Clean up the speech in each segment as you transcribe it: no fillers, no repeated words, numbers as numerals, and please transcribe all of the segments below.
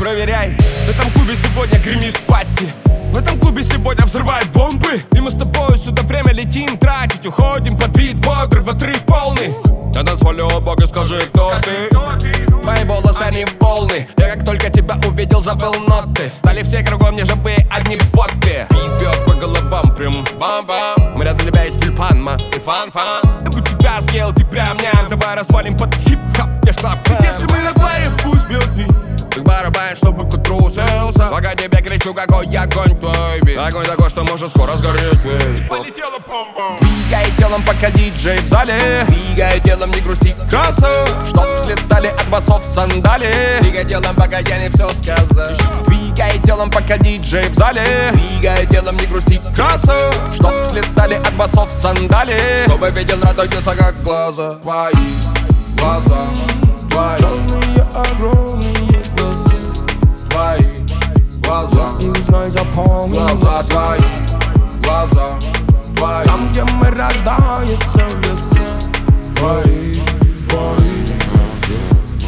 проверяй. В этом клубе сегодня гремит патти. В этом клубе сегодня взрывают бомбы. И мы с тобой сюда время летим тратить. Уходим под бит бодрый, в отрыв полный. Я назволю, о боги, скажи, кто ты? Твои волосы, они волны. Я как только тебя увидел, забыл ноты. Стали все кругом неживые, одни боты. Бит бьет по головам, прям бам-бам. У меня для тебя есть тюльпан, ма, и фан-фан. Я бы тебя съел, ты прям ням. Давай развалим под хип-хоп, я штаб. Если мы на баре, пусть бьет бит. Ты барабан, чтобы к утру селся. Пока тебе кричу, какой огонь твой бит. Огонь такой, что может скоро сгореть весь. Полетела бомба. Двигай телом, пока диджей в зале. Двигай телом, не грусти, краса. Чтоб слетали от басов сандали. Двигай телом, пока я не все сказал. Двигай телом, пока диджей в зале. Двигай телом, не грусти, краса. Чтоб слетали от басов сандали. Чтобы видел, радуются как глаза. Твои глаза, твои черные огромные глаза. Твои глаза, и знай, запомни глаза твои, глаза твои. Там, где мы рождается весна. Твои, твои глаза.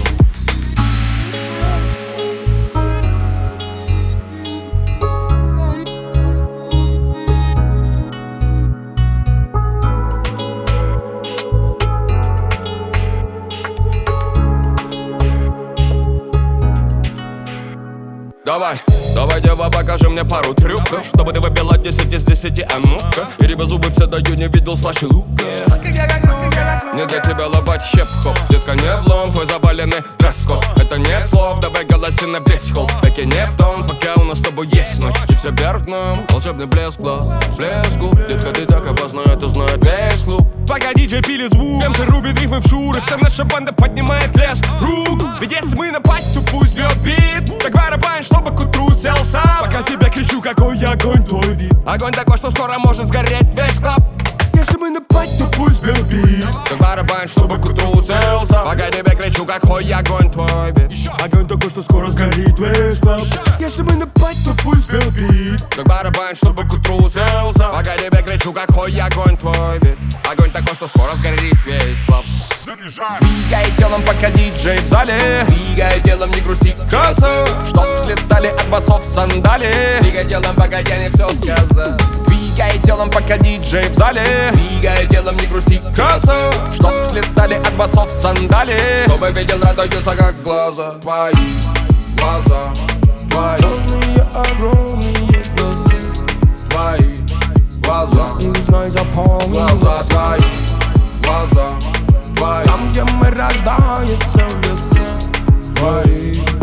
Давай, давай, дева, покажи мне пару трюков, чтобы ты выбила 10 из 10, а ну-ка. И рыбы зубы все даю, не видел слаще лука. Не для тебя лобать хип-хоп, детка, не влом, твой заваленный дресс-код. Это нет слов, давай голосины весь холл. Таки не в том, пока у нас с тобой есть ночь. И все вверх нам, волшебный блеск глаз, блеск губ. Детка, ты так опасна, это знает весь клуб. Пока диджей пили звук, МС рубит рифмы в шуры. Вся наша банда поднимает лес рук. Ведь если мы на пати, то пусть бьет бит. Так барабан, чтобы к утру селся. Пока тебя кричу, какой огонь твой вид. Огонь такой, что скоро может сгореть весь клаб. Если мы на пати, то пусть бьет бит. Так барабан, чтобы к утру селся. Пока тебя кричу, какой огонь твой вид. Огонь такой, что скоро сгорит весь клаб. Если мы на пати, то пусть бьет бит. Так барабан, чтобы к утру селся. Пока тебя кричу, какой огонь твой вид. Огонь такой, что скоро сгорит весь клаб. Двигай телом, пока диджей в зале. Двигай телом, не грусти, краса. Чтоб слетали от басов сандали. Двигай телом, пока я не все сказал. Двигай телом, пока диджей в зале. Двигай телом, не грусти, краса. Чтоб слетали от басов сандали. Чтобы видел, радуются как глаза. Твои глаза, твои черные огромные глаза. Твои глаза, и знай, запомни глаза твои, глаза твои. Там, где мы рождается весна. Твои